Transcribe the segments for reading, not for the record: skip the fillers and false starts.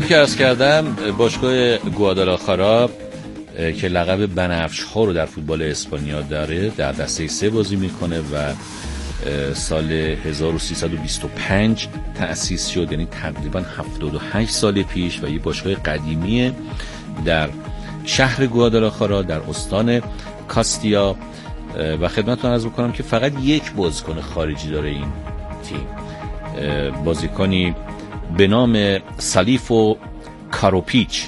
همونطور که عرض کردم باشگاه گوادالاخارا که لقب بنفش‌ها رو در فوتبال اسپانیا داره در دسته 3 بازی میکنه و سال 1325 تأسیس شد، یعنی تقریبا 78 سال پیش، و یه باشگاه قدیمیه در شهر گوادالاخارا در استان کاستیا. و خدمتتون عرض بکنم که فقط یک بازیکن خارجی داره این تیم، بازیکنی به نام سالیفو کاروپیچ.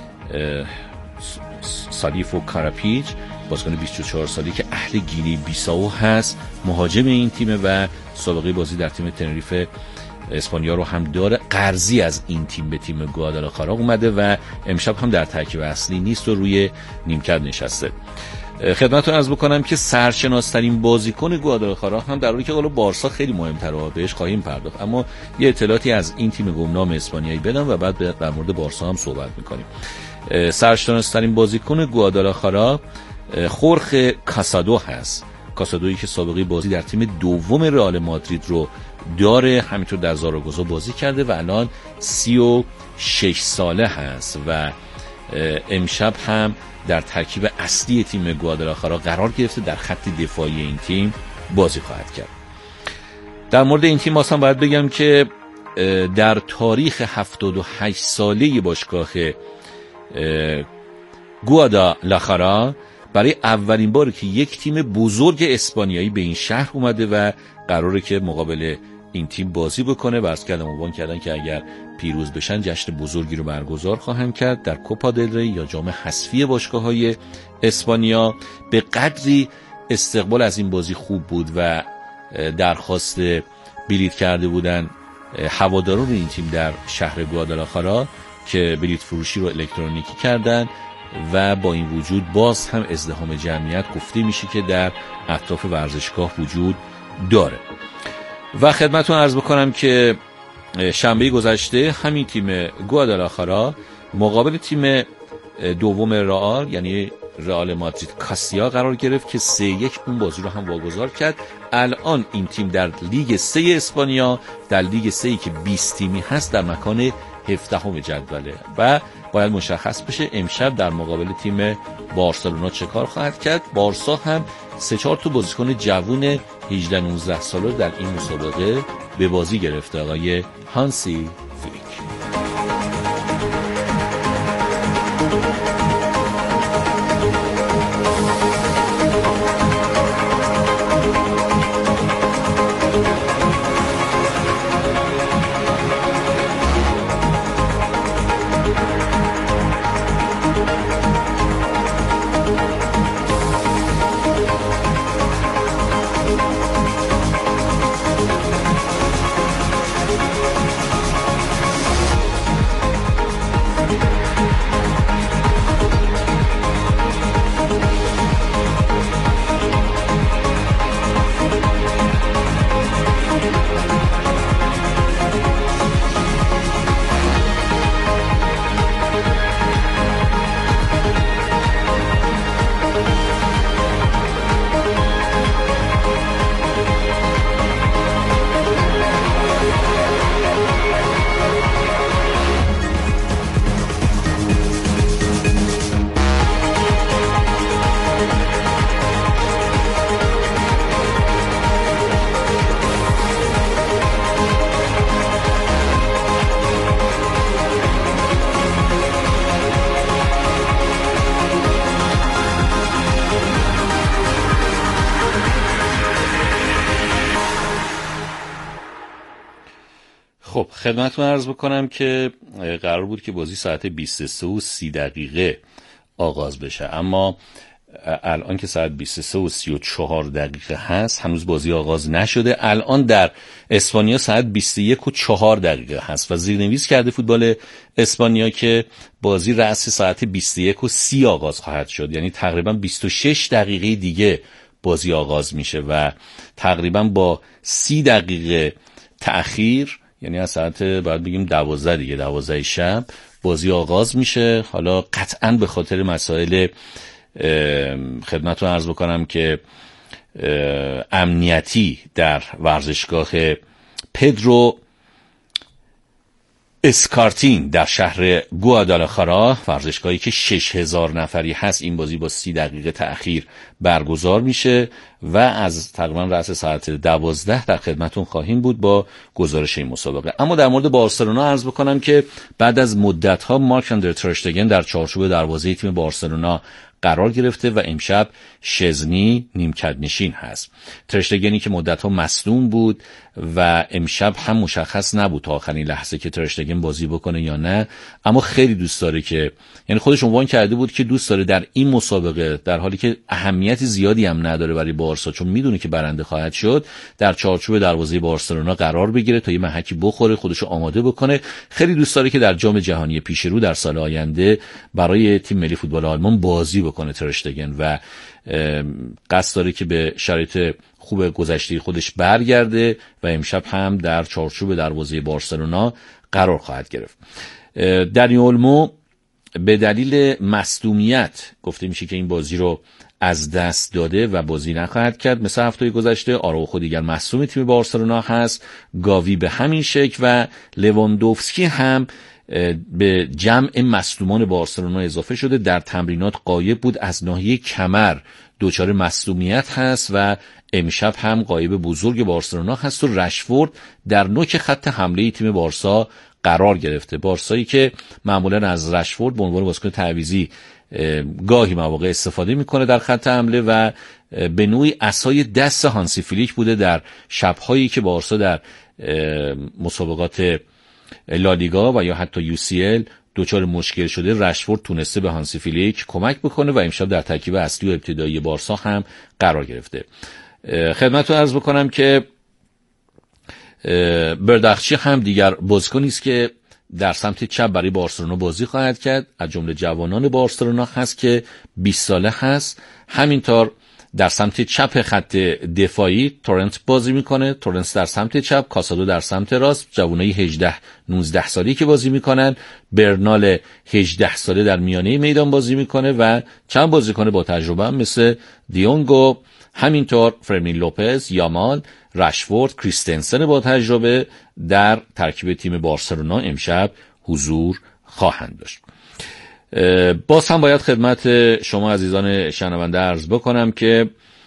بازیکن 24 سالی که اهل گینی بیساو هست، مهاجم این تیمه و سابقه بازی در تیم تنریف اسپانیا رو هم داره. قرضی از این تیم به تیم گوادالاخارا اومده و امشب هم در ترکیب اصلی نیست و روی نیمکت نشسته. خدمتتون عرض بکنم که سرشناس‌ترین بازیکن گوادالاخارا هم در حالی که حالا بارسا خیلی مهم‌تره، بهش خواهیم پرداخت، اما یه اطلاعاتی از این تیم گمنام اسپانیایی بدم و بعد در مورد بارسا هم صحبت می‌کنیم. سرشناس‌ترین بازیکن گوادالاخارا خورخ کاسادو هست. کاسادویی که سابقه بازی در تیم دوم رئال مادرید رو داره، همینطور در زاراگوزا بازی کرده و الان 36 ساله هست و امشب هم در ترکیب اصلی تیم گوادالاخارا قرار گرفته، در خط دفاعی این تیم بازی خواهد کرد. در مورد این تیم اصلا باید بگم که در تاریخ 78 ساله باشگاه گوادالاخارا برای اولین باری که یک تیم بزرگ اسپانیایی به این شهر اومده و قراره که مقابل این تیم بازی بکنه و از کلام عنوان کردن که اگر پیروز بشن جشن بزرگی رو برگزار خواهند کرد در کوپا دل ری یا جام حذفی باشگاه‌های اسپانیا. به قدری استقبال از این بازی خوب بود و درخواست بلیت کرده بودن هواداران این تیم در شهر گوادالاخارا که بلیت فروشی رو الکترونیکی کردن و با این وجود باز هم ازدحام جمعیت گفته میشه که در اطراف ورزشگاه وجود داره. و خدمتتون عرض بکنم که شنبه گذشته همین تیم گوادالاخارا مقابل تیم دوم رئال یعنی رئال مادرید کاستیا قرار گرفت که 3-1 اون بازی رو هم واگذار کرد. الان این تیم در لیگ 3 اسپانیا، در لیگ 3 که 20 تیمی هست، در مکان 17ام جدوله و باید مشخص بشه امشب در مقابل تیم بارسلونا چه کار خواهد کرد. بارسا هم 3-4 تا بازیکن جوون 18-19 ساله در این مسابقه به بازی گرفته. آقای هانسی فلیک. خب خدمتتون عرض بکنم که قرار بود که بازی ساعت 23:30 آغاز بشه، اما الان که ساعت 23:34 هست هنوز بازی آغاز نشده. الان در اسپانیا ساعت 21:04 هست و زیرنویس کرده فوتبال اسپانیا که بازی رأس ساعت 21:30 آغاز خواهد شد، یعنی تقریبا 26 دقیقه دیگه بازی آغاز میشه و تقریبا با 30 دقیقه تأخیر، یعنی از ساعت باید بگیم 12 شب بازی آغاز میشه. حالا قطعاً به خاطر مسائل خدمتتون عرض بکنم که امنیتی در ورزشگاه پدرو اسکارتین در شهر گوادالاخارا، ورزشگاهی که 6000 نفری هست، این بازی با 30 دقیقه تأخیر برگزار میشه و از تقریبا رأس ساعت 12 در خدمتون خواهیم بود با گزارش این مسابقه. اما در مورد بارسلونا عرض بکنم که بعد از مدت‌ها مارک اندر تر اشتگن در چارچوب دروازه تیم بارسلونا قرار گرفته و امشب شزنی نیمکت نشین هست. تر اشتگنی که مدت‌ها مصدوم بود و امشب هم مشخص نبود تا آخرین لحظه که تر اشتگن بازی بکنه یا نه، اما خیلی دوست داره که، یعنی خودش عنوان کرده بود که دوست داره در این مسابقه، در حالی که اهمیت زیادی هم نداره برای بارسا چون میدونه که برنده خواهد شد، در چارچوب دروازه بارسلونا قرار بگیره تا یه محکی بخوره، خودشو آماده بکنه. خیلی دوست داره که در جام جهانی پیش رو در سال آینده برای تیم ملی فوتبال آلمان بازی بکنه تر اشتگن و قصد داره که به شرایط خوب گذشته خودش برگرده و امشب هم در چارچوب دروازه بارسلونا قرار خواهد گرفت. دنی اولمو به دلیل مصدومیت گفته میشه که این بازی رو از دست داده و بازی نخواهد کرد. مثل هفته گذشته آراوخو دیگر مصدوم تیم بارسلونا هست، گاوی به همین شکل و لواندوفسکی هم به جمع مصدومان بارسلونا اضافه شده. در تمرینات غایب بود، از ناحیه کمر دچار مصدومیت هست و امشب هم غایب بزرگ بارسلونا هست و رشفورد در نوک خط حمله تیم بارسا قرار گرفته. بارسایی که معمولا از رشفورد به عنوان بازیکن تعویضی گاهی مواقع استفاده میکنه در خط حمله و به نوعی عصای دست هانسی فلیک بوده در شب‌هایی که بارسا در مسابقات لالیگا و یا حتی UCL دوچار مشکل شده. رشفورد تونسته به هانسی فلیک کمک بکنه و امشب در ترکیب اصلی و ابتدایی بارسا هم قرار گرفته. خدمتتون عرض بکنم که بردخچی هم دیگر بازیکنی است که در سمت چپ برای بارسلونا بازی خواهد کرد. از جمله جوانان بارسلونا هست که 20 ساله هست. همینطور در سمت چپ خط دفاعی تورنت بازی میکنه. تورنت در سمت چپ، کاسادو در سمت راست، جوانای 18-19 سالی که بازی میکنن. برنال 18 ساله در میانه میدان بازی میکنه و چند بازیکن با تجربه هم مثل دیونگو، همینطور فرمین لوپز، یامال، رشفورد، کریستنسن با تجربه در ترکیب تیم بارسلونا امشب حضور خواهند داشت. باز هم باید خدمت شما عزیزان شنونده عرض بکنم که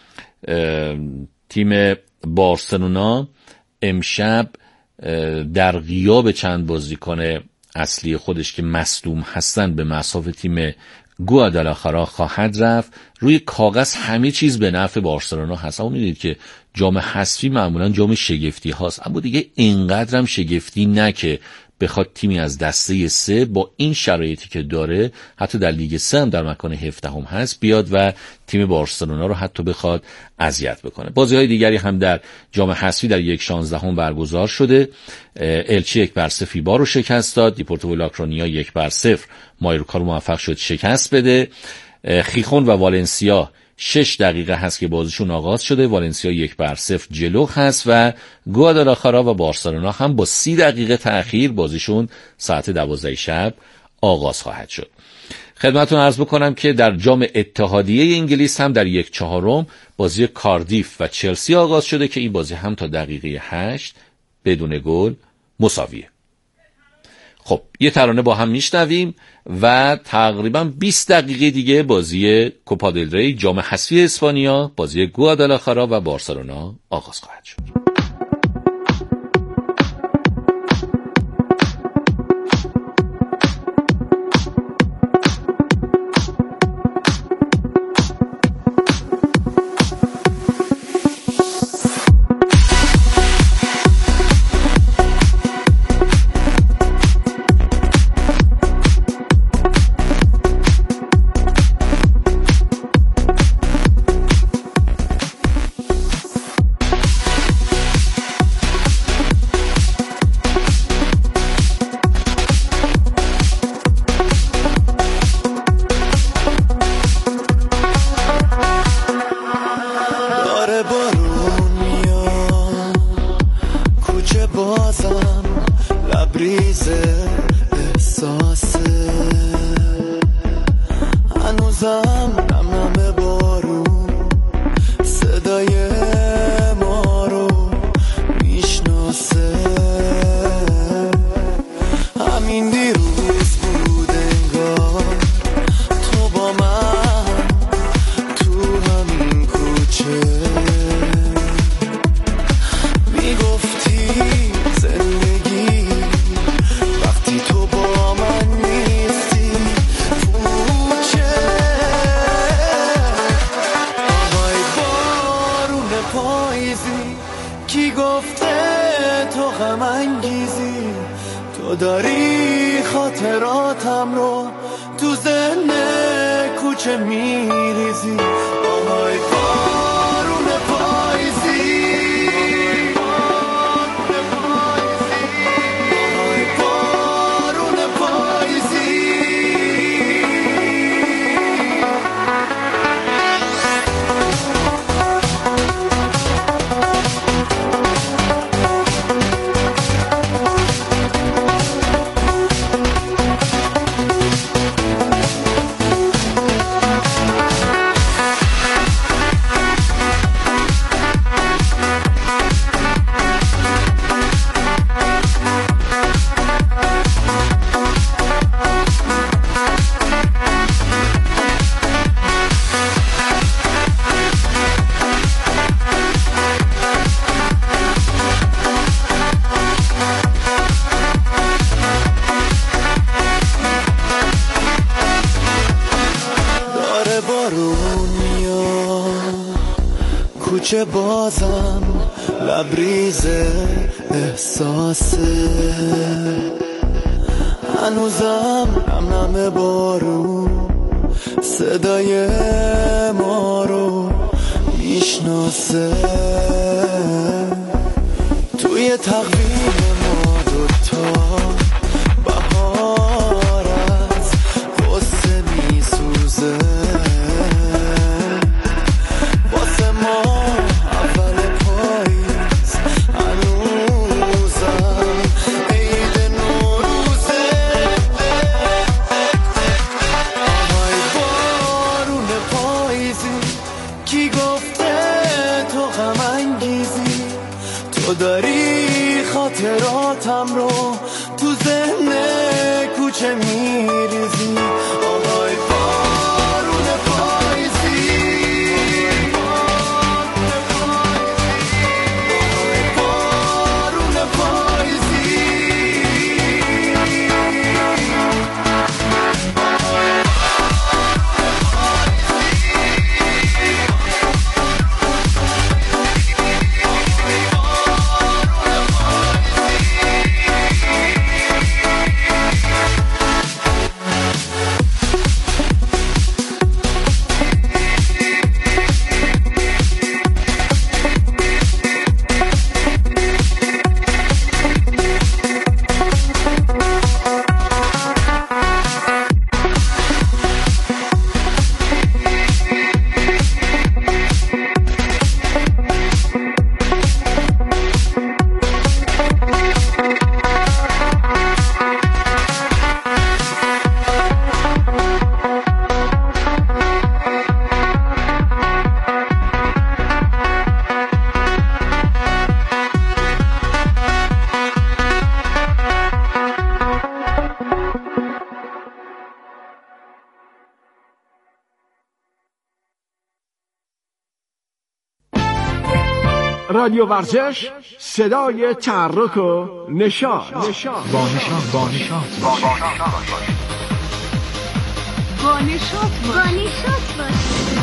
تیم بارسلونا امشب در غیاب چند بازیکن اصلی خودش که مصدوم هستن به مصاف تیم گوادالاخارا خواهد رفت. روی کاغذ همه چیز به نفع بارسلونا هست، اما میدونید که جام حذفی معمولا جام شگفتی هاست، اما دیگه اینقدر هم شگفتی نه که بخواد تیمی از دسته 3 با این شرایطی که داره، حتی در لیگ 3 هم در مکان 17 هم هست، بیاد و تیم بارسلونا رو حتی بخواد اذیت بکنه. بازی‌های دیگری هم در جام حذفی در 1/16 برگزار شده. الچی 1-0 فیبا رو شکست داد. دیپورتیو لاکرونیا 1-0 مایورکا رو موفق شد شکست بده. خیخون و والنسیا 6 دقیقه هست که بازیشون آغاز شده. والنسیا 1-0 جلو هست و گوادالاخارا و بارسلونا هم با 30 دقیقه تأخیر بازیشون ساعت 12 شب آغاز خواهد شد. خدمتتون عرض بکنم که در جام اتحادیه انگلیس هم در 1/4 بازی کاردیف و چلسی آغاز شده که این بازی هم تا دقیقه 8 بدون گل مساویه. خب یه ترانه با هم میشنویم و تقریبا 20 دقیقه دیگه بازی کوپا دل ری جام حذفی اسپانیا، بازی گوادالاخارا و بارسلونا آغاز خواهد شد. تو داری خاطراتم رو تو ذهن کوچه میریزی. آهای بارون پاییزی، آهای بارون پاییزی. کوچه بازم لبریز احساسه، هنوزم نم بارون صدای ما رو میشناسه. توی تقویم ما دوتا بهار از غصه میسوزه. تو داری خاطراتم رو تو ذهن کوچه میریزی. آهای بارون پاییزی، آهای بارون پاییزی. رادیو ورزش، صدای تحرک و نشاط. با نشاط باشید.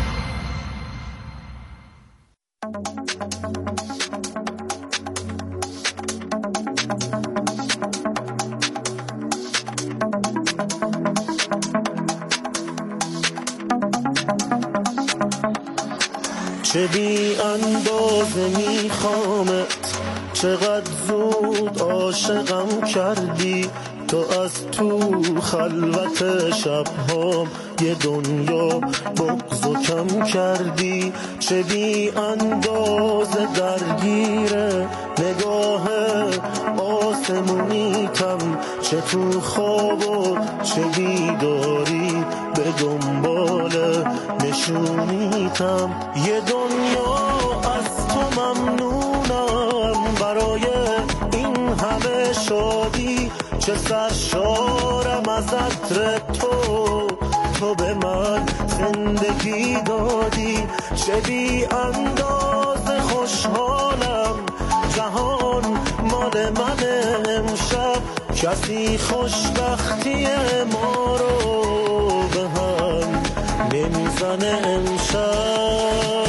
چه بی اندازه میخوامت، چقدر زود عاشقم کردی. تو از تو خلوت شبهام یه دنیا بغض و کم کردی. چه بی اندازه درگیره نگاه آسمونیتم، چه تو خواب و چه بیداری به دنبال نشونیتم. یه دنیا از تو ممنونم برای این همه شادی. چه سرشارم از عطر تو به من زندگی دادی. چه بی اندازه خوشحالم جهان مال من امشب. کسی خوشبختی ما رو به هم نمیزنه امشب.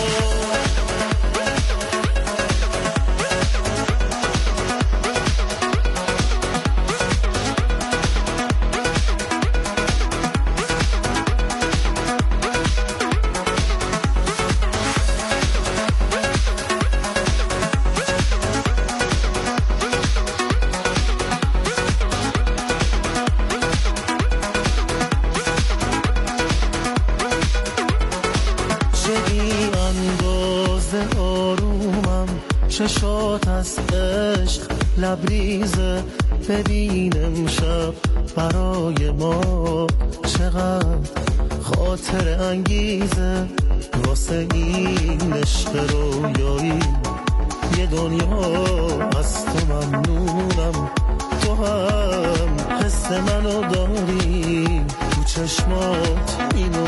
چشات از عشق لبریزه، ببین امشب برای ما چقدر خاطر انگیزه. واسه این عشق رویایی یه دنیا از تو ممنونم، تو هم حس منو داری، تو چشمات اینو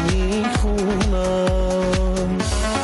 میخونم.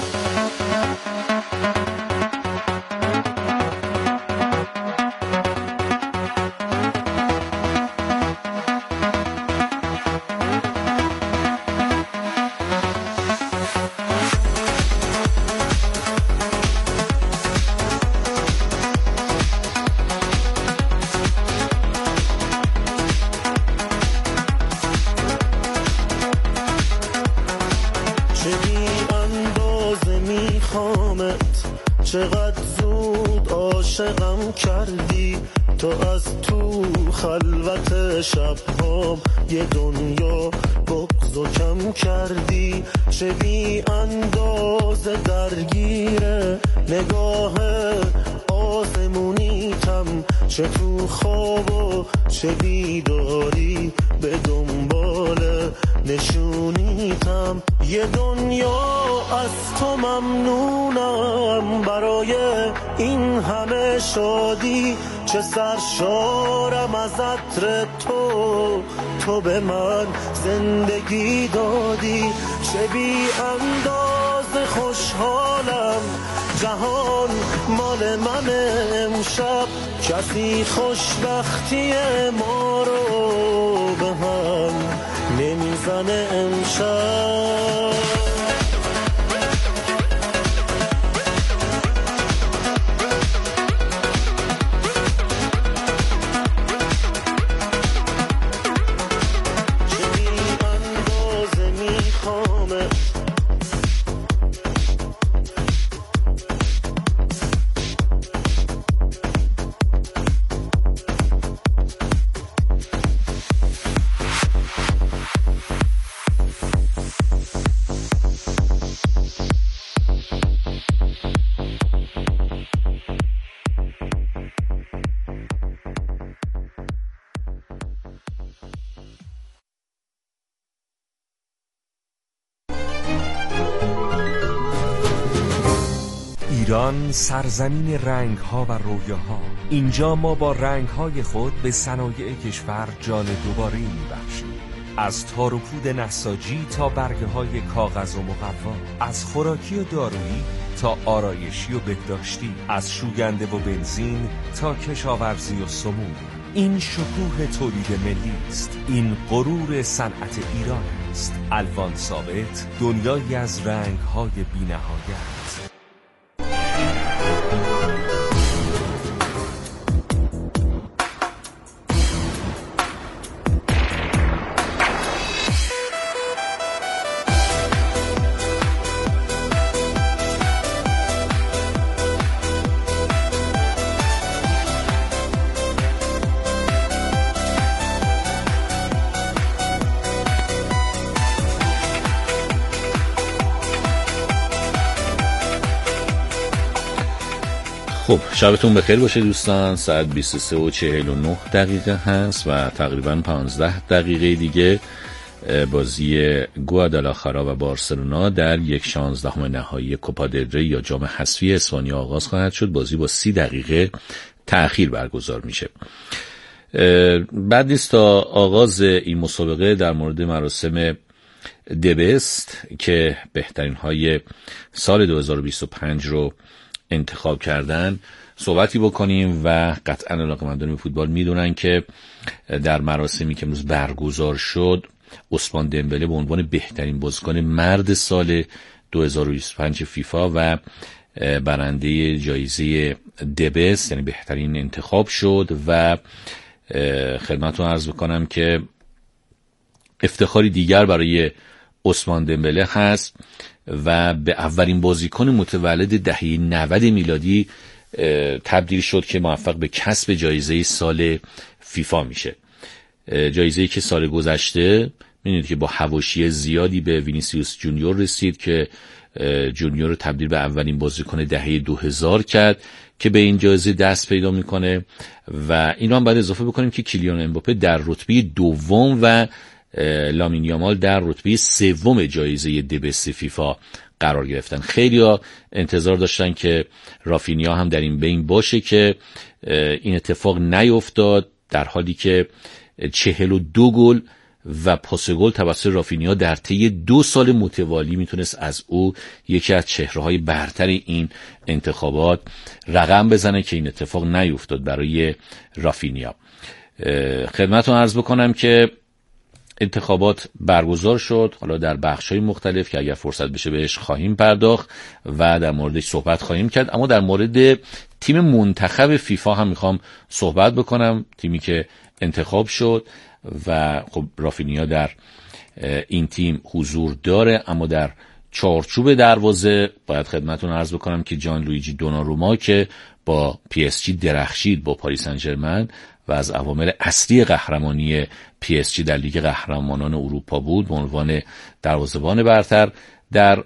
چقدر زود عاشقم کردی، تو از تو خلوت شب‌هام یه دنیا بغضو کم کردی. چه بی اندازه درگیره نگاه آسمونیتم، چه تو خواب و چه بیداری به دنبال نشونیتم. یه دنیا از تو ممنونم، برای این همه شادی چه سرشارم از عطر تو، تو به من زندگی دادی. چه بی اندازه خوشحالم، جهان مال من امشب، کسی خوشبختی ما رو به هم نمیزنه امشب. ایران سرزمین رنگ‌ها و رویاها. اینجا ما با رنگ‌های خود به صنایع کشور جان دوباره می‌بخشیم. از تار و پود نساجی تا برگه‌های کاغذ و مقوا، از خوراکی و دارویی تا آرایشی و بهداشتی، از شوینده و بنزین تا کشاورزی و سموم. این شکوه تولید ملی است، این غرور صنعت ایران است. الوان ثابت، دنیایی از رنگ‌های بی‌نهایت. خب شبتون بخیر باشه دوستان. ساعت 23:49 هست و تقریبا 15 دقیقه دیگه بازی گوادالاخارا و بارسلونا در 1/16 نهایی کوپا دل ری یا جام حذفی اسپانیا آغاز خواهد شد. بازی با 30 دقیقه تأخیر برگزار میشه. بعد نیست تا آغاز این مسابقه در مورد مراسم دبست که بهترین های سال 2025 رو انتخاب کردن صحبتی بکنیم و قطعا علاقه‌مندان به فوتبال میدونن که در مراسمی که امروز برگزار شد عثمان دمبله به عنوان بهترین بازیکن مرد سال 2025 فیفا و برنده جایزه دبست یعنی بهترین انتخاب شد و خدمتتون عرض بکنم که افتخاری دیگر برای عثمان دمبله هست و به اولین بازیکن متولد دهه 90 میلادی تبدیل شد که موفق به کسب جایزه سال فیفا میشه. جایزه‌ای که سال گذشته می‌بینید که با حواشی زیادی به وینیسیوس جونیور رسید که جونیور رو تبدیل به اولین بازیکن دهه 2000 کرد که به این جایزه دست پیدا میکنه. و اینو هم باید اضافه بکنیم که کیلیان امباپه در رتبه دوم و لامین یامال در رتبه سوم جایزه دبست فیفا قرار گرفتن. خیلی‌ها انتظار داشتن که رافینیا هم در این بین باشه که این اتفاق نیفتاد، در حالی که 42 گل و پاس گل توسط رافینیا در طی 2 سال متوالی میتونست از او یکی از چهره‌های برتر این انتخابات رقم بزنه که این اتفاق نیفتاد برای رافینیا. خدمتتون عرض بکنم که انتخابات برگزار شد، حالا در بخش‌های مختلف که اگر فرصت بشه بهش خواهیم پرداخت و در موردش صحبت خواهیم کرد. اما در مورد تیم منتخب فیفا هم میخوام صحبت بکنم، تیمی که انتخاب شد و خب رافینیا در این تیم حضور داره. اما در چارچوب دروازه باید خدمتتون عرض بکنم که جان لویجی دوناروما که با پی اس جی درخشید با پاریس سن ژرمن و از عوامل اصلی قهرمانی پی اس جی در لیگ قهرمانان اروپا بود، به عنوان دروازه‌بان برتر در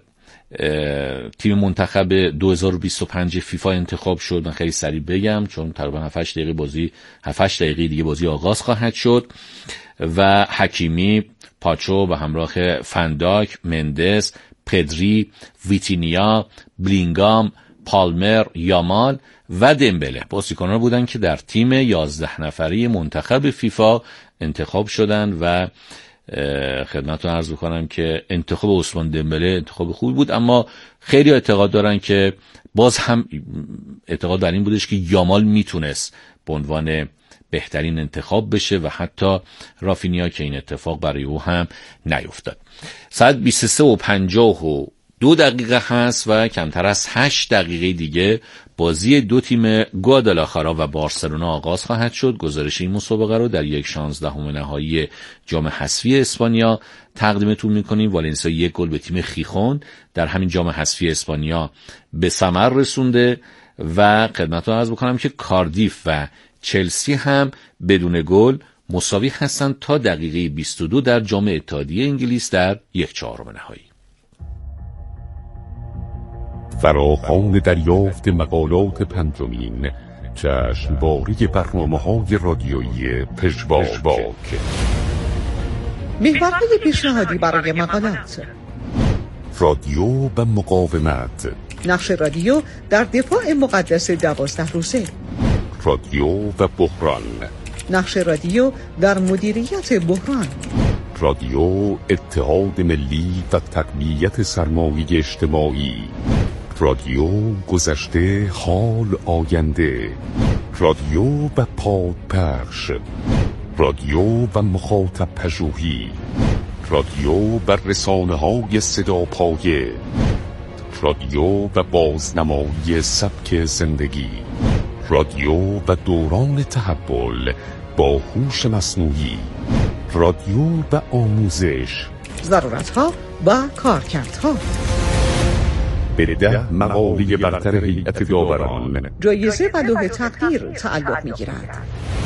تیم منتخب 2025 فیفا انتخاب شد. من خیلی سریع بگم چون تقریبا 7-8 دقیقه دیگه بازی آغاز خواهد شد. و حکیمی، پاچو به همراه فنداک، مندس، پدری، ویتینیا، بلینگام، پالمر، یامال و دمبله بازیکنان بودن که در تیم 11 نفره منتخب فیفا انتخاب شدن و خدمتتون عرض بکنم که انتخاب عثمان دمبله انتخاب خوبی بود. اما خیلی اعتقاد دارن که باز هم اعتقاد در این بودش که یامال میتونست به عنوان بهترین انتخاب بشه و حتی رافینیا که این اتفاق برای او هم نیفتاد. ساعت 23:52 هست و کمتر از 8 دقیقه دیگه بازی دو تیم گوادالاخارا و بارسلونا آغاز خواهد شد. گزارش این مسابقه رو در 1/16 نهایی جام حذفی اسپانیا تقدیمتون میکنیم. والنسیا 1 گل به تیم خیخون در همین جام حذفی اسپانیا به ثمر رسونده و خدمتتون عرض بکنم که کاردیف و چلسی هم بدون گل مساوی هستند تا دقیقه 22 در جام اتحادیه انگلیس در 1/4 نهایی. فراخوان دریافت مقالات پنجمین جشنواره برنامه‌های رادیویی پژواک. محورهای پیشنهادی برای مقالات: رادیو و مقاومت، نقش رادیو در دفاع مقدس 12 روزه، رادیو و بحران، نقش رادیو در مدیریت بحران، رادیو اتحاد ملی و تقویت سرمایه اجتماعی، رادیو گذشته حال آینده، رادیو و پادپخش، رادیو و مخاطب پژوهی، رادیو و رسانه‌های صداپایه، رادیو و بازنمایی سبک زندگی، رادیو و دوران تحول با هوش مصنوعی، رادیو و آموزش، ضرورتها و کارکردها. به 10 مقاله برتر هیئت داوران جایزه و لوح تقدیر تعلق می‌گیرد.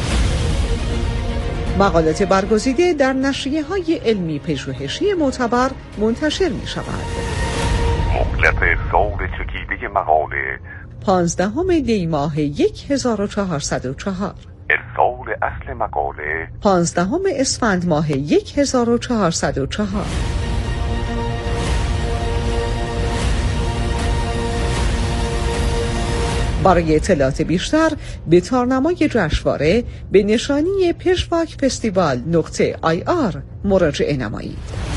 مقالات برگزیده در نشریه‌های علمی پژوهشی معتبر منتشر می‌شود. مهلت ارسال چکیده مقاله 15 دی ماه 1404، ارسال اصل مقاله 15 اسفند ماه 1404. برای اطلاعات بیشتر به تارنمای جشنواره به نشانی pejvakfestival.ir مراجعه نمایید.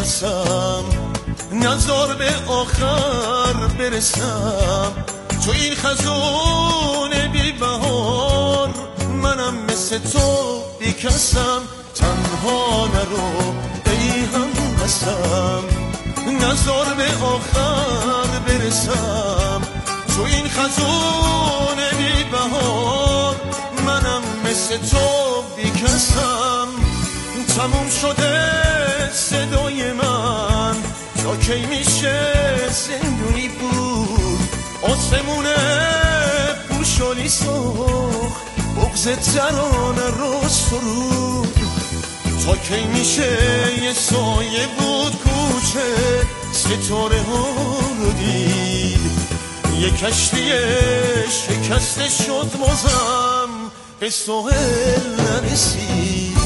قسم نزار به آخر برسم تو این خزون بی بهار منم مثل تو بی کسم تنها نرو ای هم قسم نزار به آخر برسم تو این خزون بی بهار منم مثل تو بی کسم تموم شده صدای من تا کی میشه زندونی بود آسمون پوشالی سخت بغض ترانه رو سرود تا کی میشه یه سایه بود کوچه ستاره ها رو دید یه کشتی شکسته شد بازم به ساحل نرسید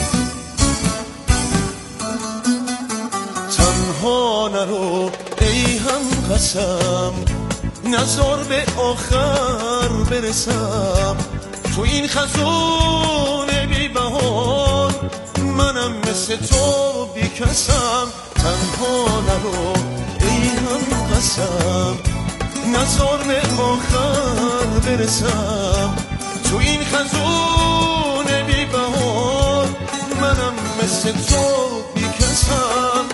تنها نرو ای هم قسم نزار به آخر برسم تو این خزون بی بهار منم مثل تو بی کسم تنها نرو ای هم قسم نزار به آخر برسم تو این خزون بی بهار منم مثل تو بی کسم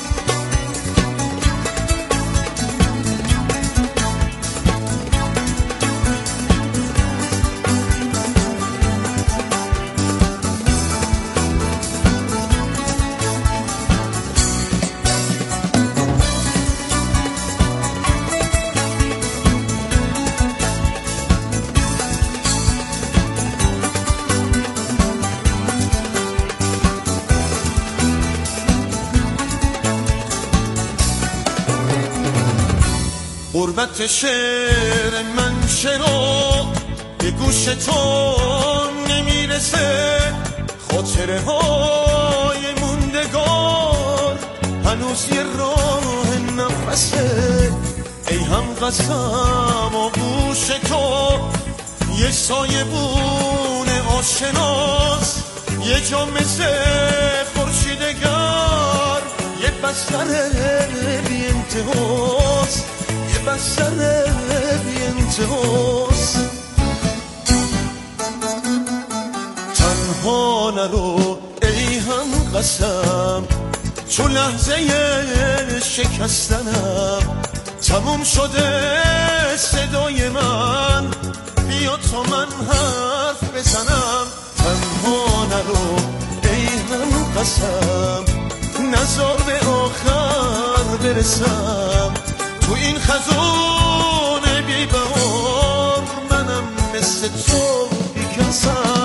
غربت شعر من چرا به گوش تو نمیرسه خاطره های موندگار هنوز یه راه نفسه ای هم قسم آغوش تو یه سایبون آشناس یه جا مثل خورشیدگر یه بستر بی انتهاست بستر بی انتهاست تنها نرو ای هم قسم چون لحظه شکستنم تموم شده صدای من بیا تا من حرف بزنم تنها نرو ای هم قسم نزار به آخر برسم تو این خزون بی بهار منم مثل تو بی کسم